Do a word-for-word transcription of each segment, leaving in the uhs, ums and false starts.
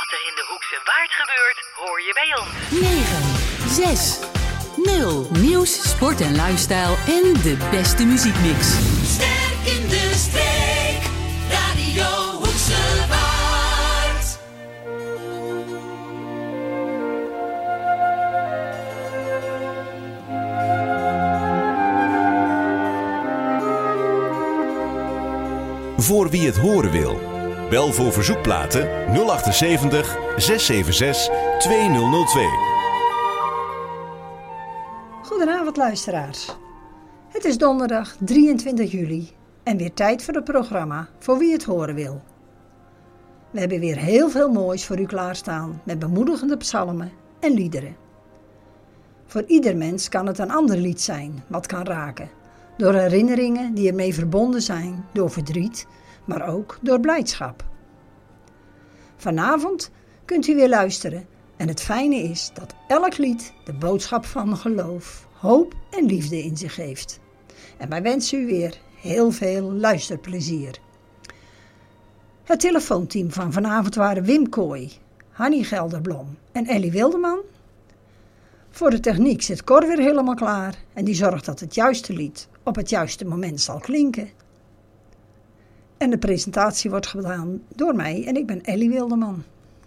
Wat er in de Hoekse Waard gebeurt, hoor je bij ons. negen zes nul Nieuws, sport en lifestyle en de beste muziekmix. Sterk in de streek, Radio Hoekse Waard. Voor wie het horen wil. Bel voor verzoekplaten nul achtenzeventig, zeshonderzevenenzestig, tweeduizend twee. Goedenavond luisteraars. Het is donderdag drieëntwintig juli en weer tijd voor het programma Voor wie het horen wil. We hebben weer heel veel moois voor u klaarstaan met bemoedigende psalmen en liederen. Voor ieder mens kan het een ander lied zijn wat kan raken. Door herinneringen die ermee verbonden zijn, door verdriet, maar ook door blijdschap. Vanavond kunt u weer luisteren en het fijne is dat elk lied de boodschap van geloof, hoop en liefde in zich heeft. En wij wensen u weer heel veel luisterplezier. Het telefoonteam van vanavond waren Wim Kooi, Hannie Gelderblom en Ellie Wilderman. Voor de techniek zit Cor weer helemaal klaar en die zorgt dat het juiste lied op het juiste moment zal klinken. En de presentatie wordt gedaan door mij en ik ben Ellie Wilderman.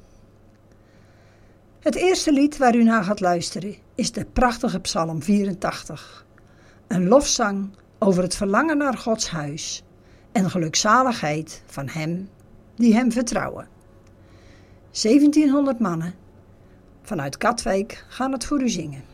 Het eerste lied waar u naar gaat luisteren is de prachtige Psalm vierentachtig. Een lofzang over het verlangen naar Gods huis en gelukzaligheid van hem die hem vertrouwen. zeventienhonderd mannen vanuit Katwijk gaan het voor u zingen.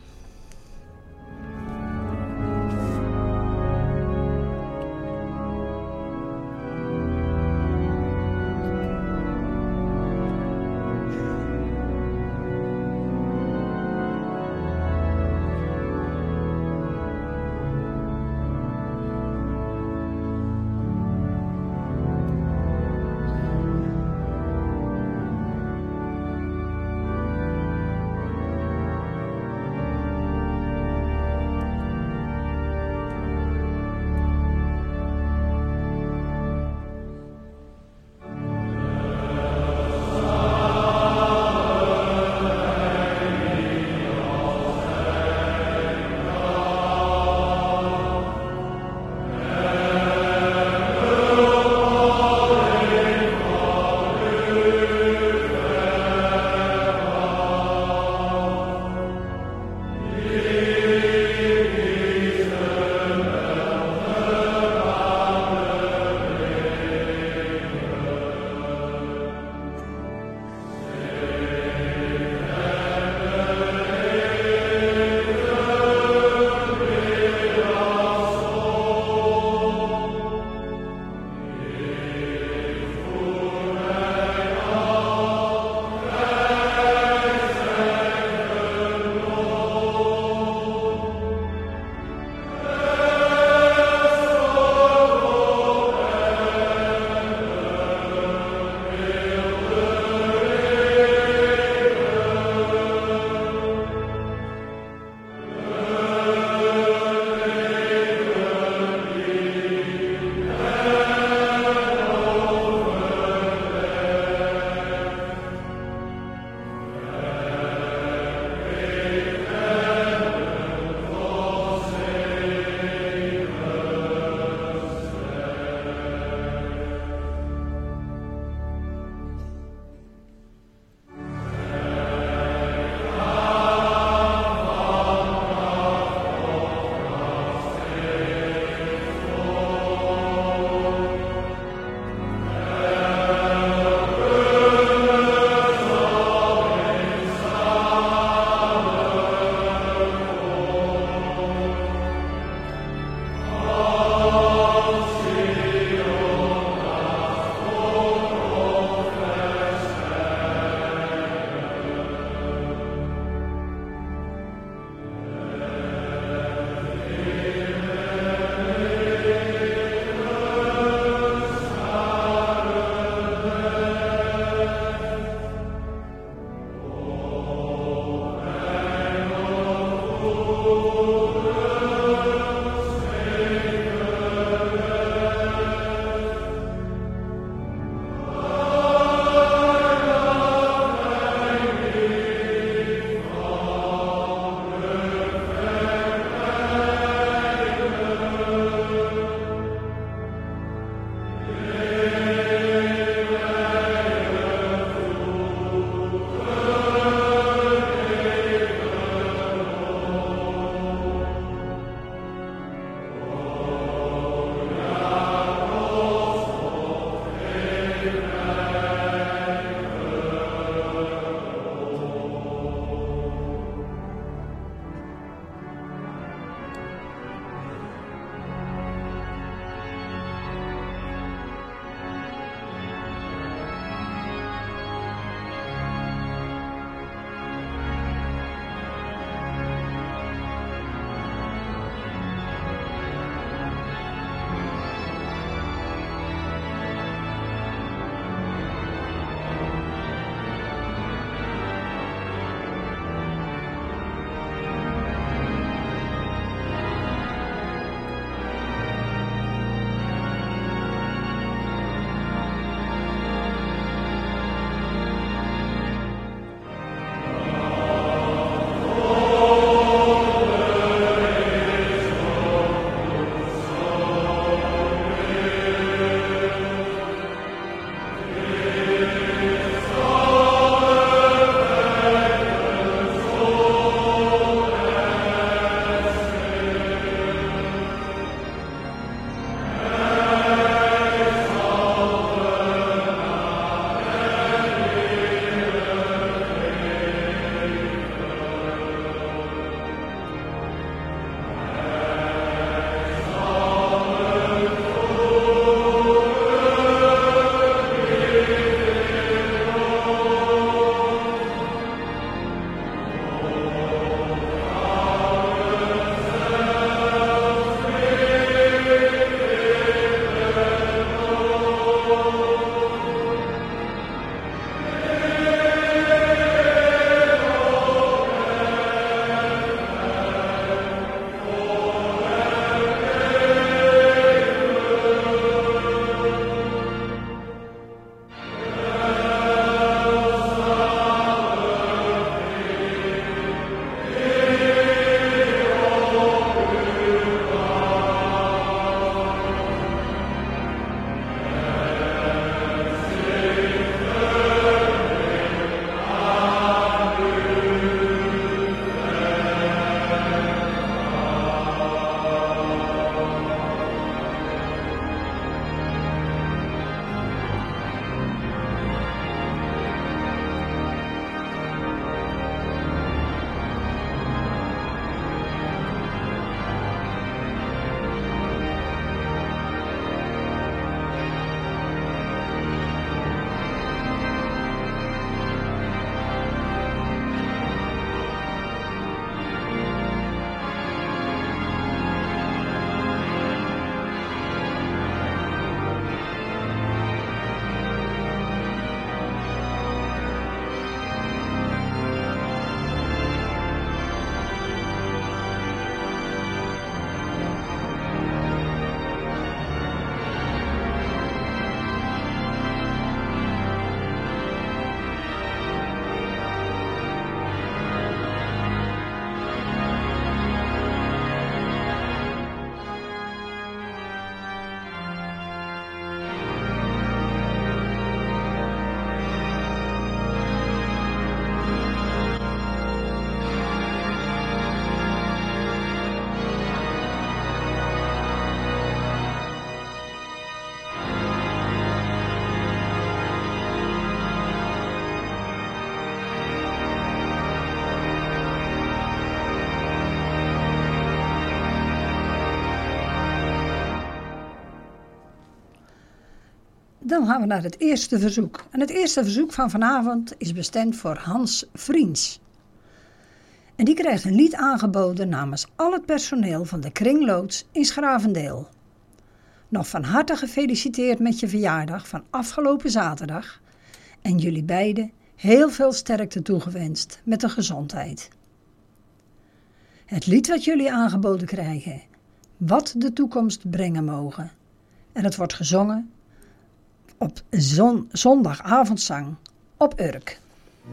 dan gaan we naar het eerste verzoek. En het eerste verzoek van vanavond is bestemd voor Hans Vriends. En die krijgt een lied aangeboden namens al het personeel van de Kringloods in Schravendeel. Nog van harte gefeliciteerd met je verjaardag van afgelopen zaterdag. En jullie beiden heel veel sterkte toegewenst met de gezondheid. Het lied wat jullie aangeboden krijgen, Wat de toekomst brengen mogen. En het wordt gezongen op zon, zondagavondzang op Urk.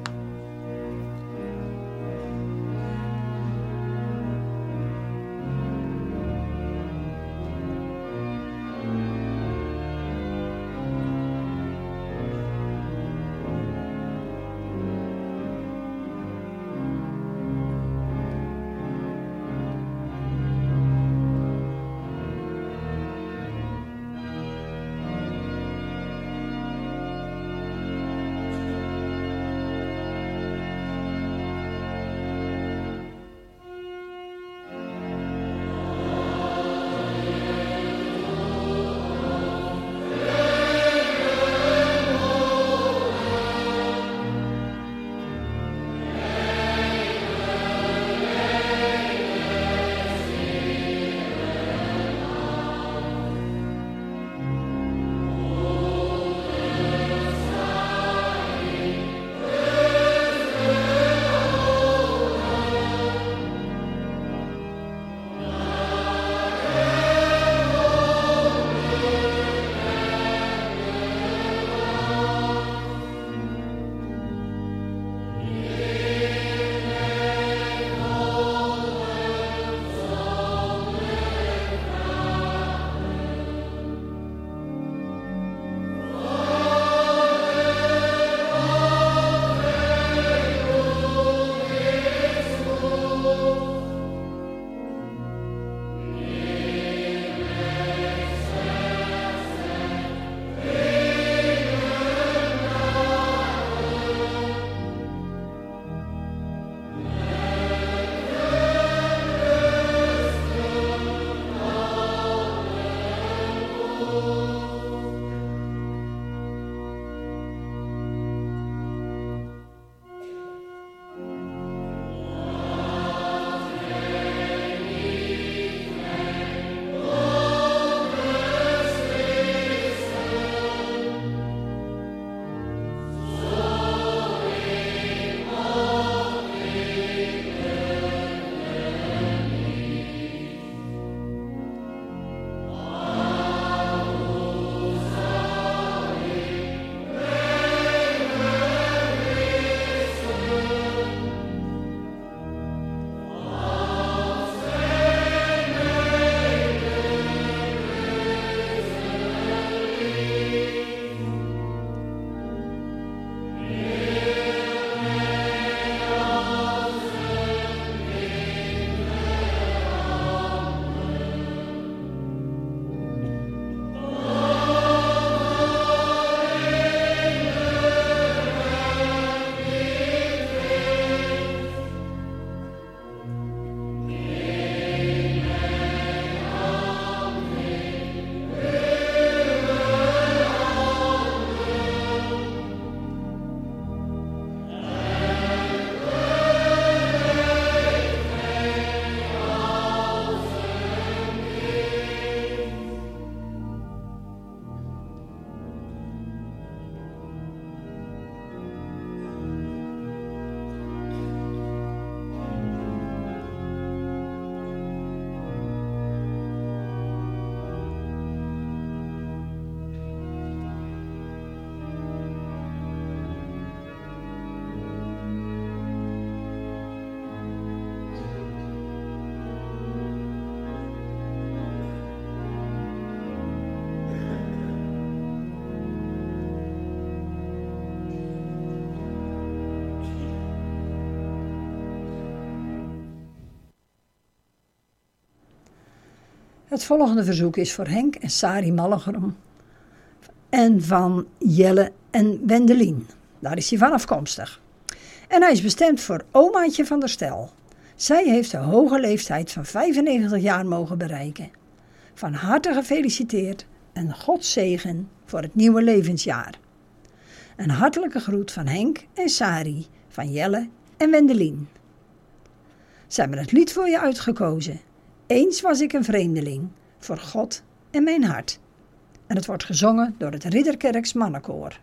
Het volgende verzoek is voor Henk en Sari Mallegrom en van Jelle en Wendelien. Daar is hij van afkomstig. En hij is bestemd voor omaatje van der Stel. Zij heeft de hoge leeftijd van vijfennegentig jaar mogen bereiken. Van harte gefeliciteerd en God zegen voor het nieuwe levensjaar. Een hartelijke groet van Henk en Sari, van Jelle en Wendelien. Ze hebben het lied voor je uitgekozen. Eens was ik een vreemdeling, voor God en mijn hart. En het wordt gezongen door het Ridderkerks Mannenkoor.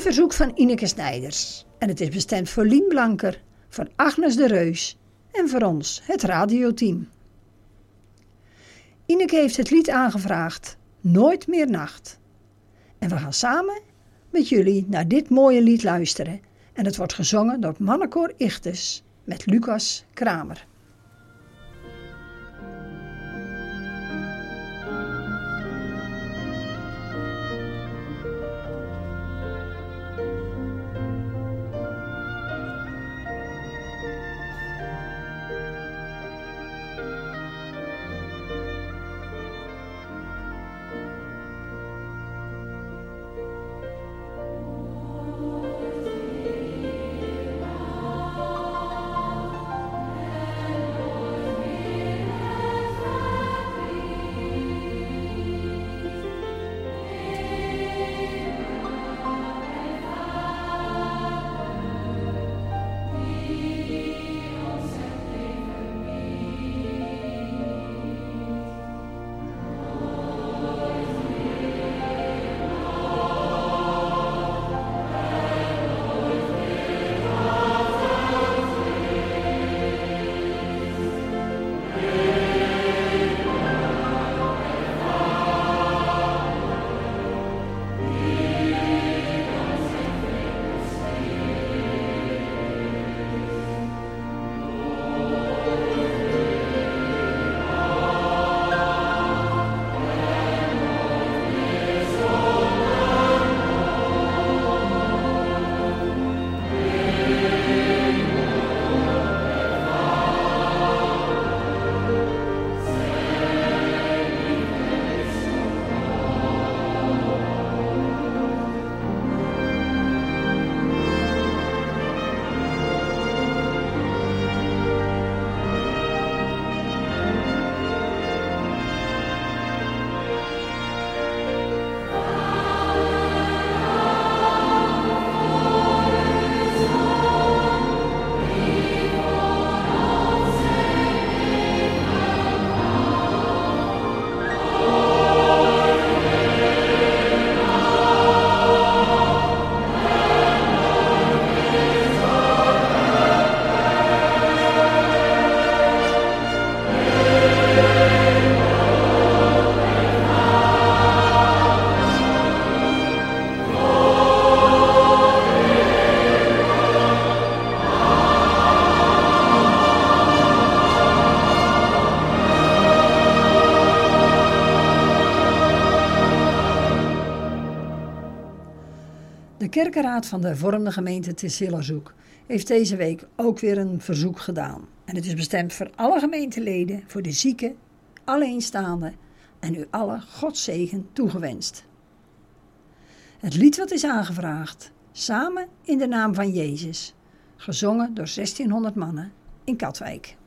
verzoek van Ineke Snijders. En het is bestemd voor Lien Blanker, voor Agnes de Reus en voor ons, het radioteam. Ineke heeft het lied aangevraagd, Nooit meer nacht. En we gaan samen met jullie naar dit mooie lied luisteren. En het wordt gezongen door het mannenkoor Ichtes met Lucas Kramer. De kerkenraad van de hervormde gemeente Tessillershoek heeft deze week ook weer een verzoek gedaan. En het is bestemd voor alle gemeenteleden, voor de zieken, alleenstaanden en u alle Gods zegen toegewenst. Het lied wat is aangevraagd, Samen in de naam van Jezus, gezongen door zestienhonderd mannen in Katwijk.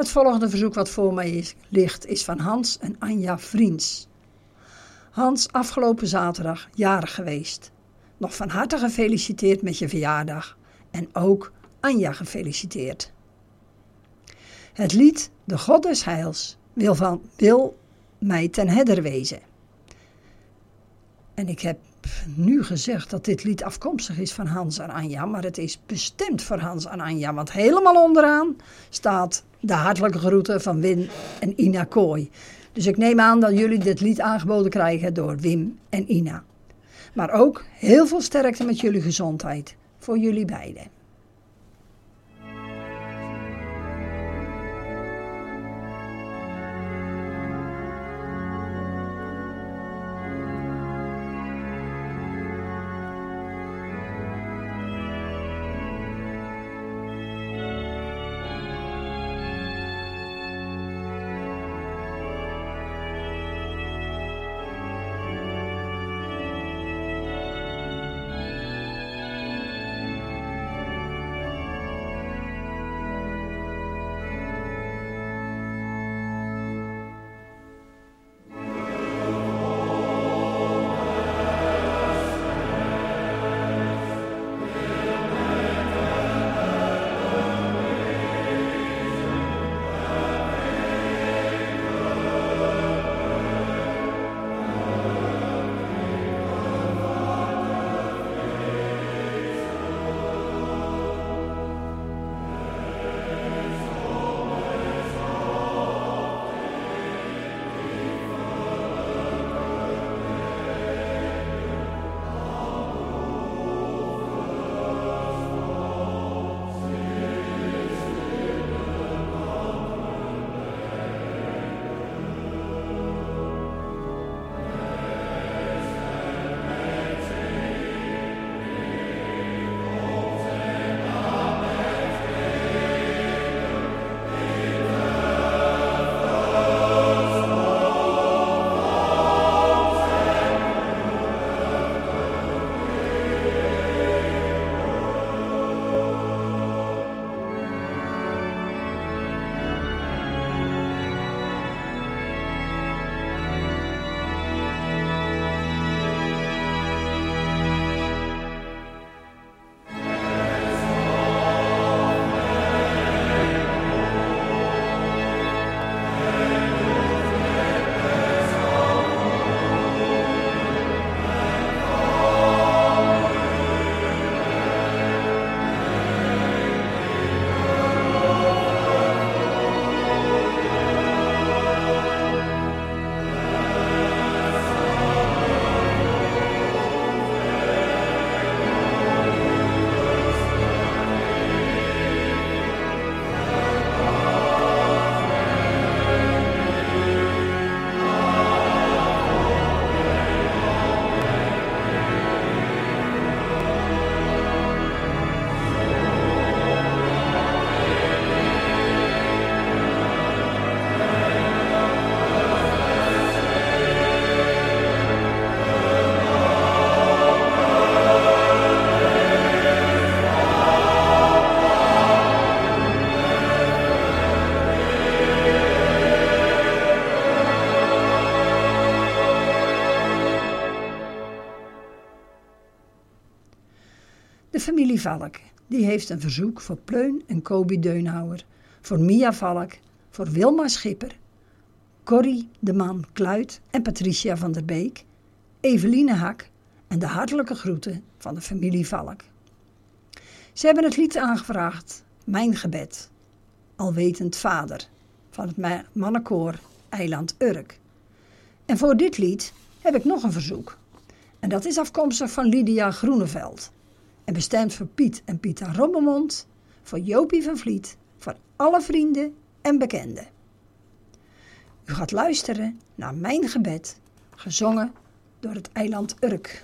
Het volgende verzoek wat voor mij is, ligt is van Hans en Anja Vriends. Hans, afgelopen zaterdag jarig geweest. Nog van harte gefeliciteerd met je verjaardag. En ook Anja gefeliciteerd. Het lied De God des Heils wil, van, wil mij ten hedder wezen. En ik heb nu gezegd dat dit lied afkomstig is van Hans en Anja, maar het is bestemd voor Hans en Anja, want helemaal onderaan staat de hartelijke groeten van Wim en Ina Kooi. Dus ik neem aan dat jullie dit lied aangeboden krijgen door Wim en Ina. Maar ook heel veel sterkte met jullie gezondheid, voor jullie beiden. De familie Valk, die heeft een verzoek voor Pleun en Kobi Deunhouwer, voor Mia Valk, voor Wilma Schipper, Corrie de Man Kluit en Patricia van der Beek, Eveline Hak en de hartelijke groeten van de familie Valk. Ze hebben het lied aangevraagd, Mijn Gebed, Alwetend Vader, van het mannenkoor Eiland Urk. En voor dit lied heb ik nog een verzoek. En dat is afkomstig van Lydia Groeneveld. En bestemd voor Piet en Pieter Robbemond, voor Jopie van Vliet, voor alle vrienden en bekenden. U gaat luisteren naar Mijn Gebed, gezongen door het Eiland Urk.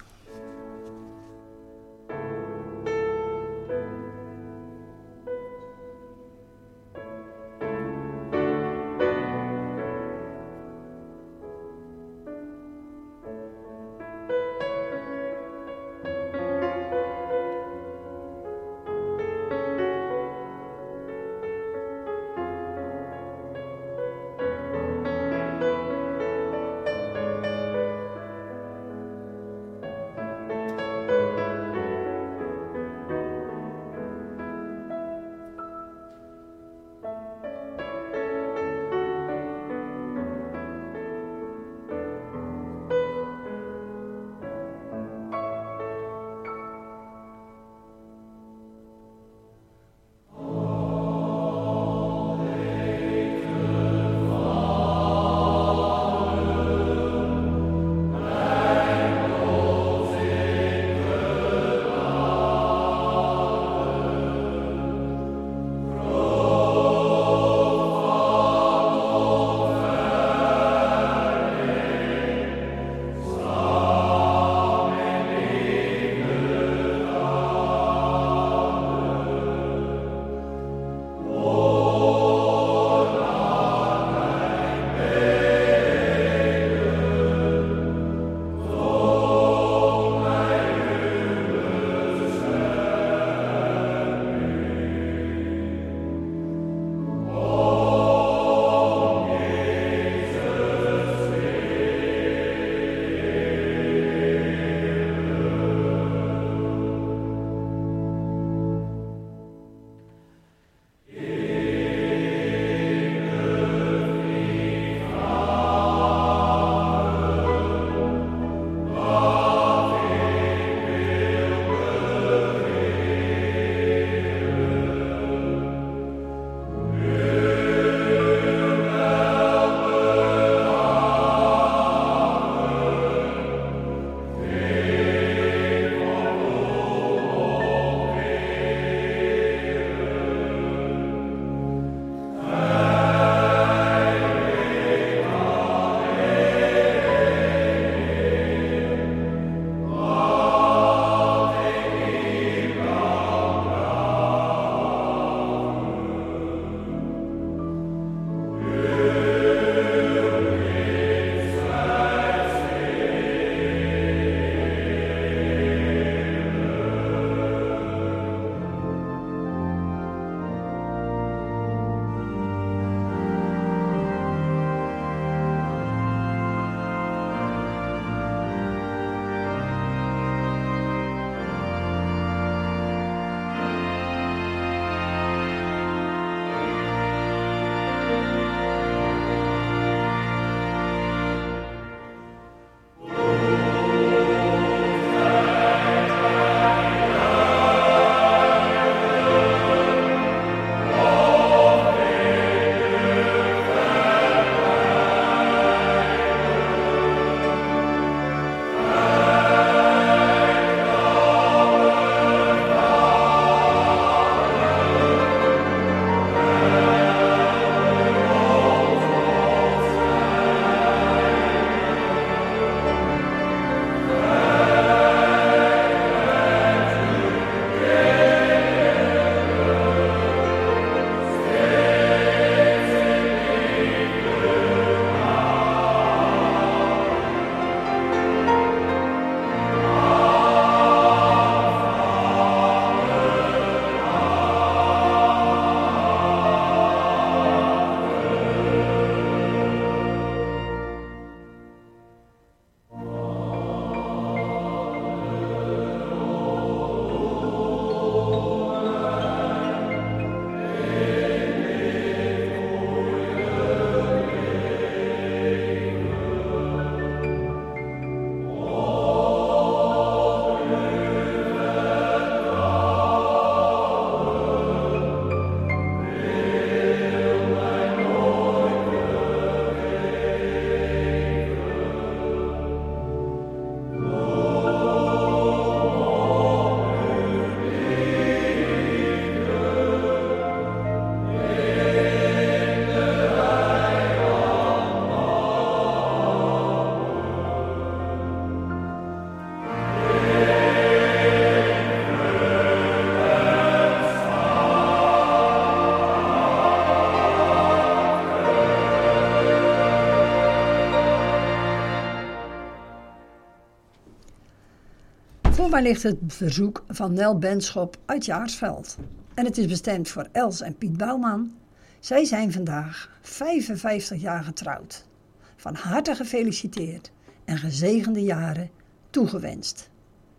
Voor mij ligt het verzoek van Nel Benschop uit Jaarsveld. En het is bestemd voor Els en Piet Bouwman. Zij zijn vandaag vijfenvijftig jaar getrouwd. Van harte gefeliciteerd en gezegende jaren toegewenst.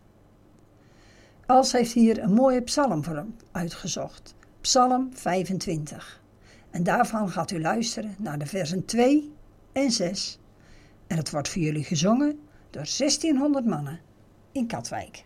Els heeft hier een mooie psalm voor hem uitgezocht. Psalm vijfentwintig. En daarvan gaat u luisteren naar de versen twee en zes. En het wordt voor jullie gezongen door zestienhonderd mannen in Katwijk.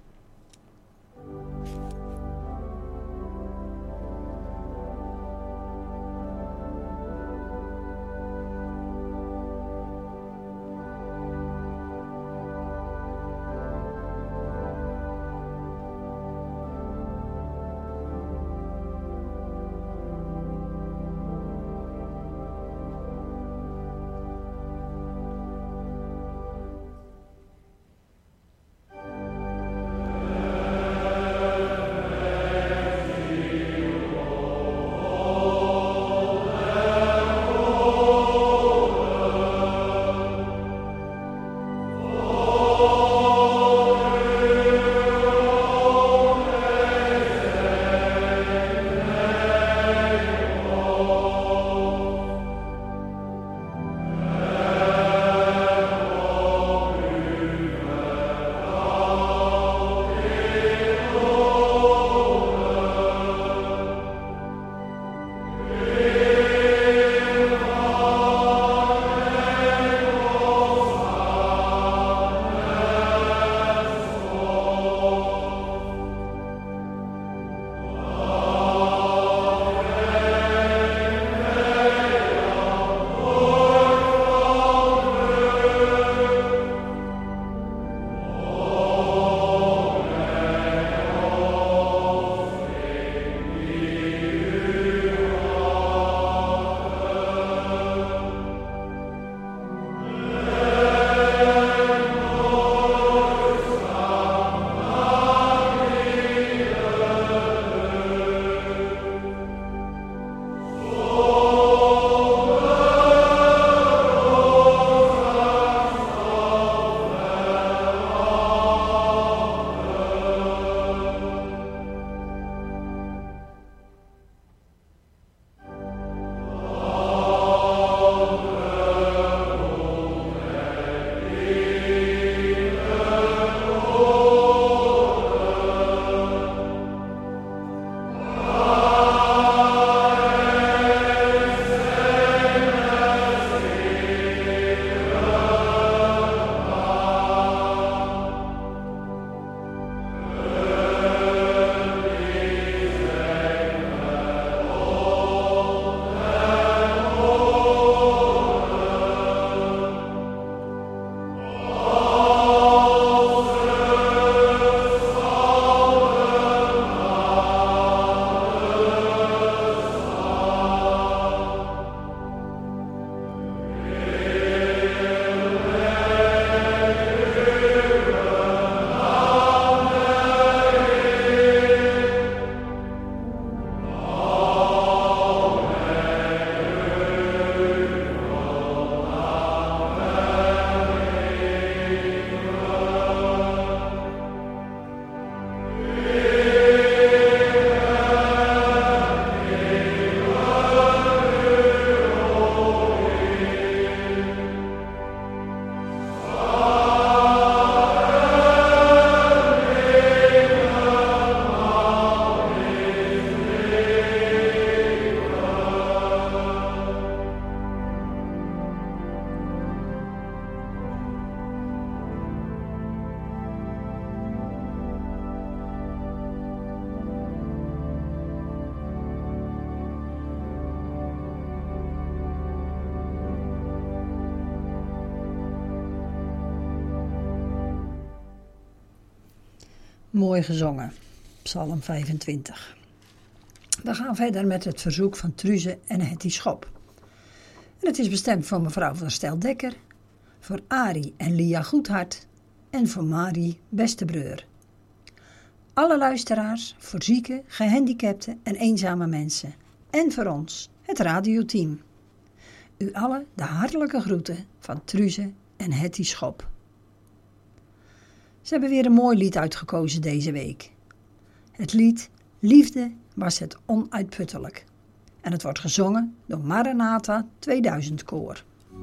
Mooi gezongen, Psalm vijfentwintig. We gaan verder met het verzoek van Truze en Hetty Schop. En het is bestemd voor mevrouw van Stel Dekker, voor Arie en Lia Goedhart en voor Marie Bestebreur. Alle luisteraars, voor zieken, gehandicapten en eenzame mensen. En voor ons, het radioteam. U allen de hartelijke groeten van Truze en Hetty Schop. Ze hebben weer een mooi lied uitgekozen deze week. Het lied Liefde was het onuitputtelijk. En het wordt gezongen door Maranatha tweeduizend Koor.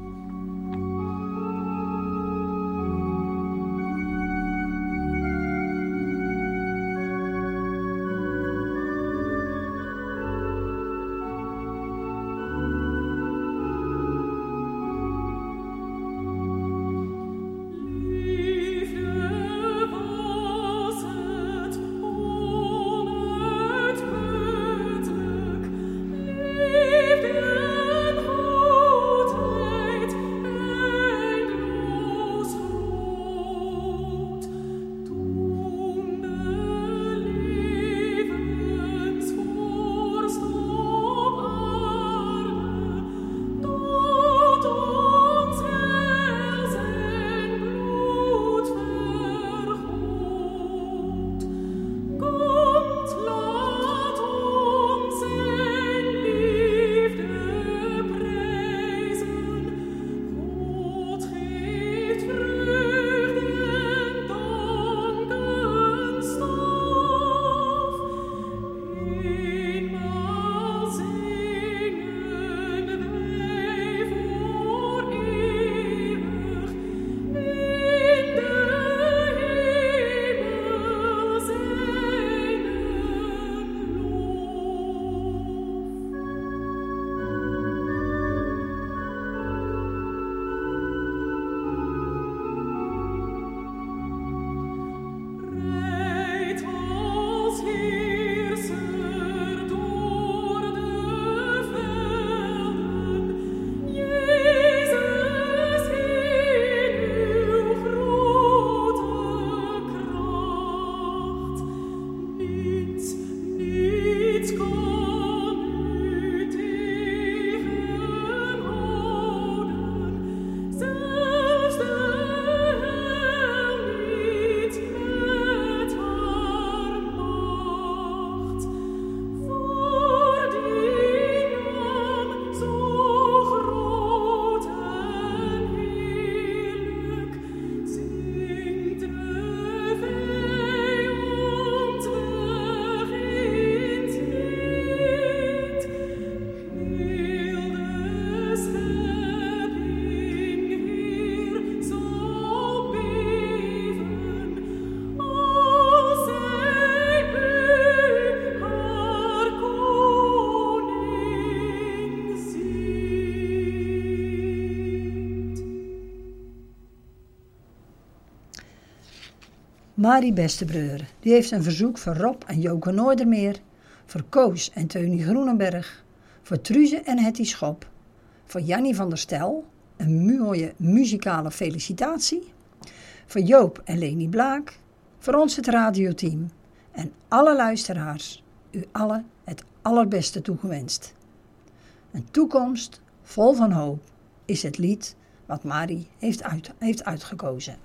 Marie Bestebreur, die heeft een verzoek voor Rob en Joke Noordermeer, voor Koos en Teunie Groenenberg, voor Truze en Hetty Schop, voor Jannie van der Stel, een mooie muzikale felicitatie, voor Joop en Leni Blaak, voor ons het radioteam en alle luisteraars, u allen het allerbeste toegewenst. Een toekomst vol van hoop is het lied wat Marie heeft, uit, heeft uitgekozen.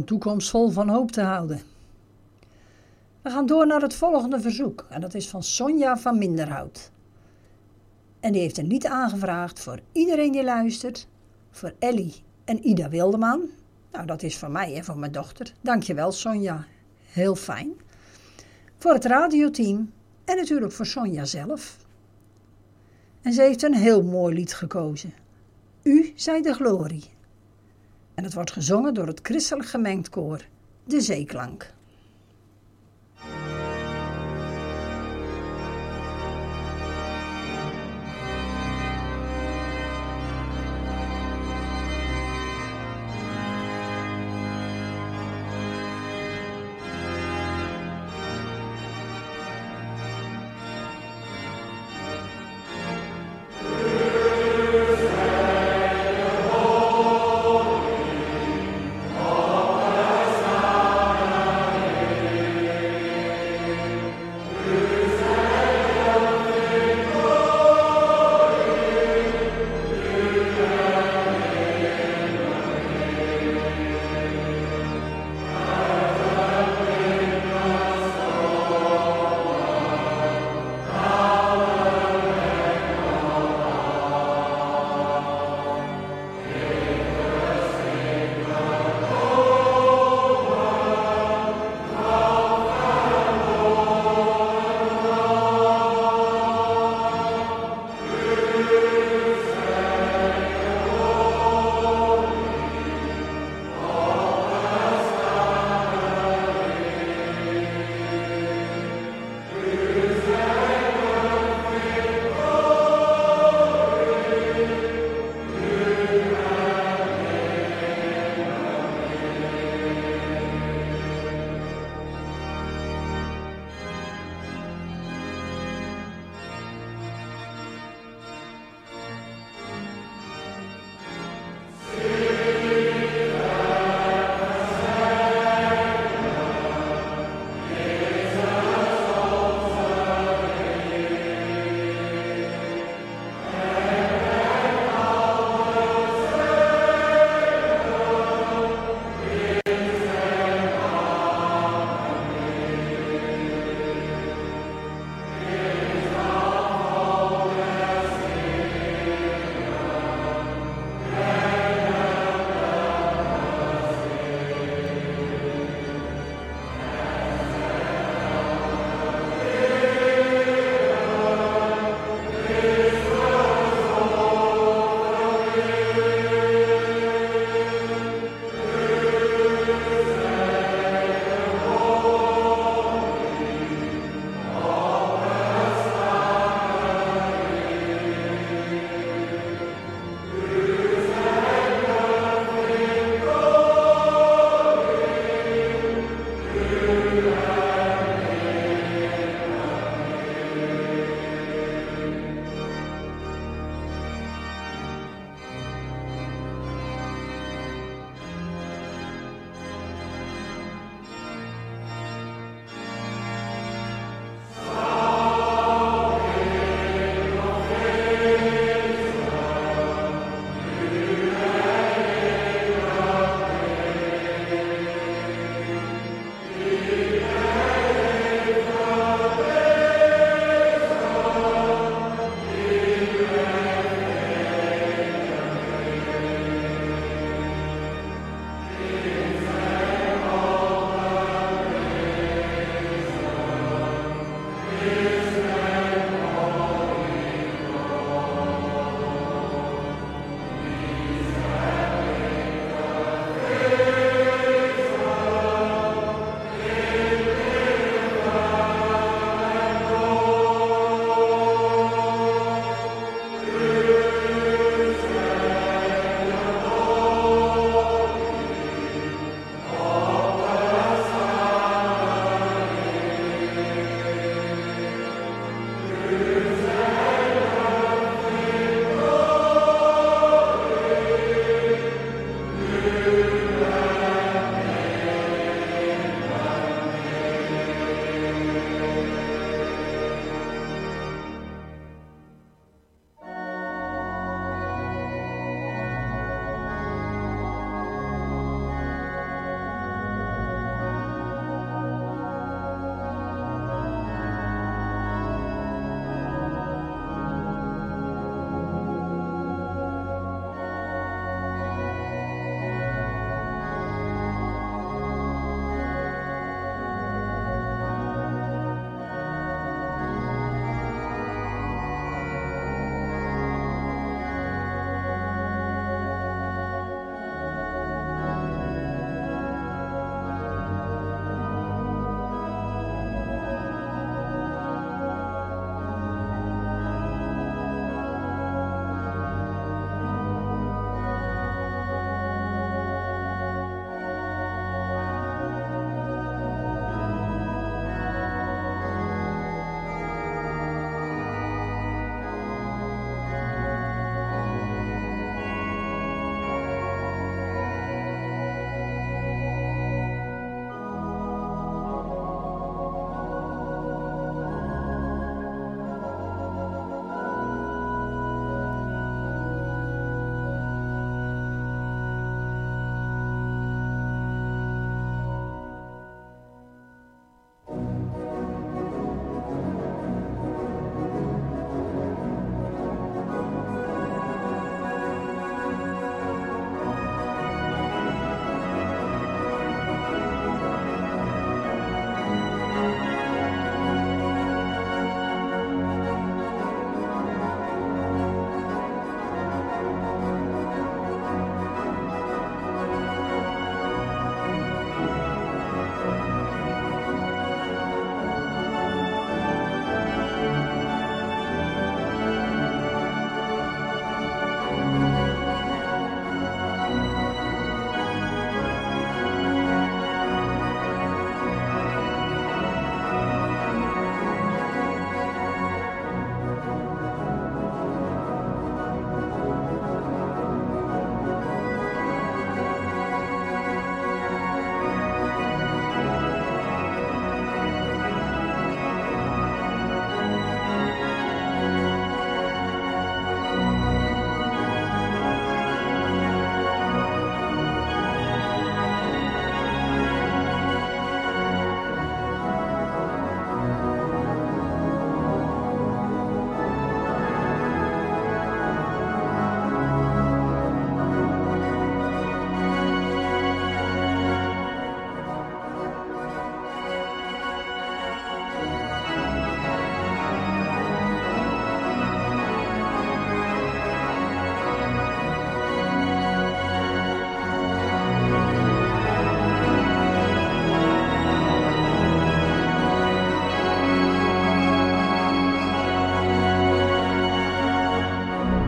een toekomst vol van hoop te houden. We gaan door naar het volgende verzoek en dat is van Sonja van Minderhout. En die heeft een lied aangevraagd voor iedereen die luistert, voor Ellie en Ida Wildeman. Nou, dat is voor mij en voor mijn dochter. Dankjewel Sonja, heel fijn. Voor het radioteam en natuurlijk voor Sonja zelf. En ze heeft een heel mooi lied gekozen. U zij de glorie. En het wordt gezongen door het christelijk gemengd koor, De Zeeklank.